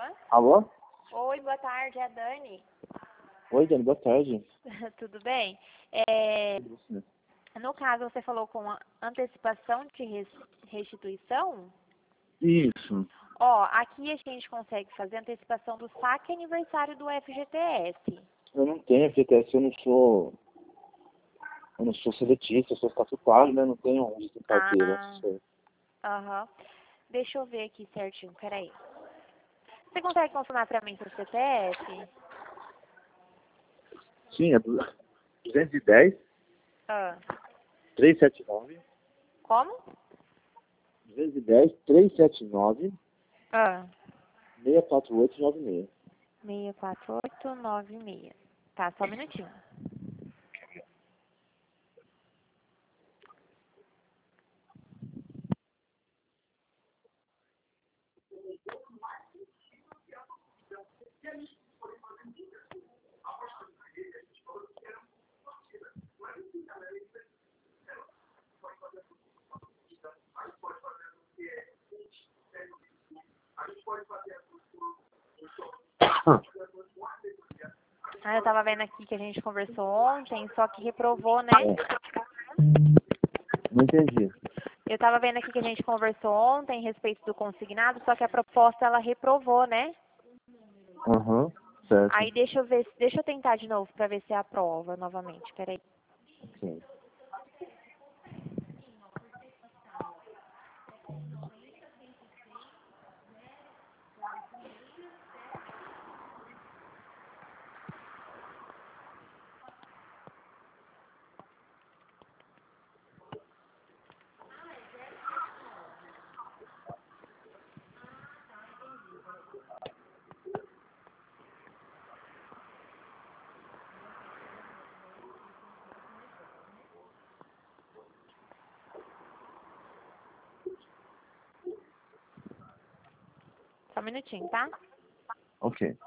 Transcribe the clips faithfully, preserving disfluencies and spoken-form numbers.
Alô? Oi, boa tarde, é a Dani. Oi, Dani, boa tarde. Tudo bem? É, Tudo bem? no caso, você falou com a antecipação de res- restituição? Isso. Ó, aqui a gente consegue fazer antecipação do saque aniversário do F G T S. Eu não tenho F G T S, eu não sou. Eu não sou seletista, eu sou estatutário, né? Não tenho onde tem carteira. Ah, Sou- aham. Deixa eu ver aqui certinho, peraí. Você consegue confirmar pra mim seu C P F? Sim, é du- duzentos e dez, Ah, trezentos e setenta e nove. como? duzentos e dez, trezentos e setenta e nove, Ah, seiscentos e quarenta e oito, noventa e seis. seis quatro oito nove seis. Tá, só um minutinho. Ah, eu tava vendo aqui que a gente conversou ontem, só que reprovou, né? Não entendi. Eu tava vendo aqui que a gente conversou ontem a respeito do consignado, só que a proposta ela reprovou, né? Aham, certo. Aí deixa eu ver, se- deixa eu tentar de novo pra ver se aprova novamente. Peraí. Ok. Só um minutinho, tá? Ok.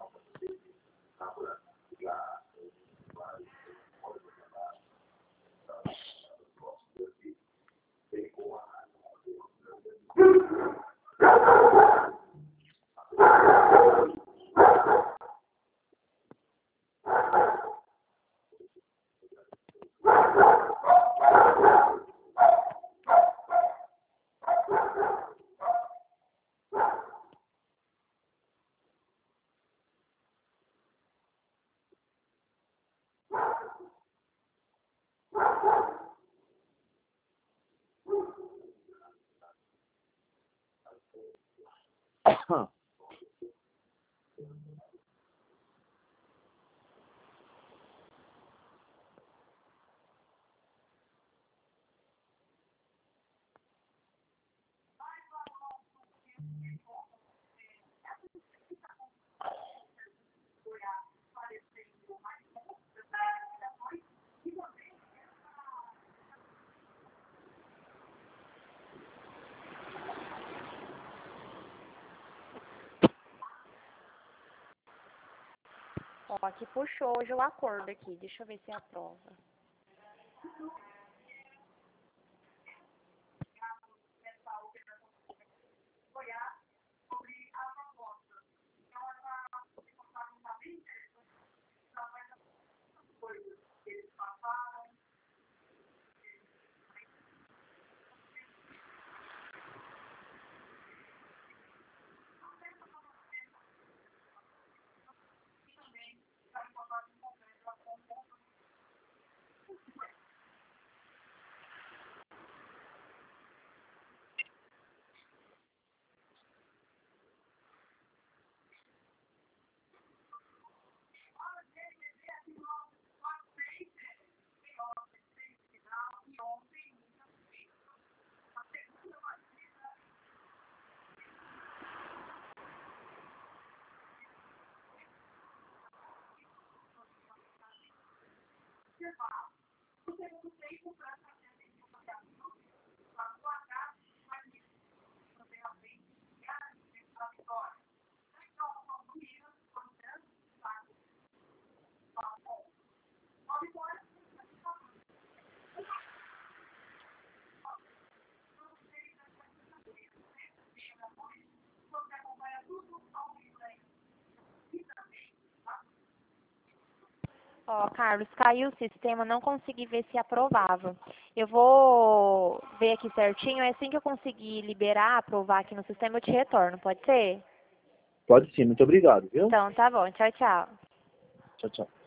Ó, aqui puxou hoje o acordo aqui. Deixa eu ver se aprova. Ó, Carlos, caiu o sistema, não consegui ver se aprovava. Eu vou ver aqui certinho, é assim que eu conseguir liberar, aprovar aqui no sistema, eu te retorno, pode ser? Pode sim, muito obrigado, viu? Então, tá bom, tchau, tchau. Tchau, tchau.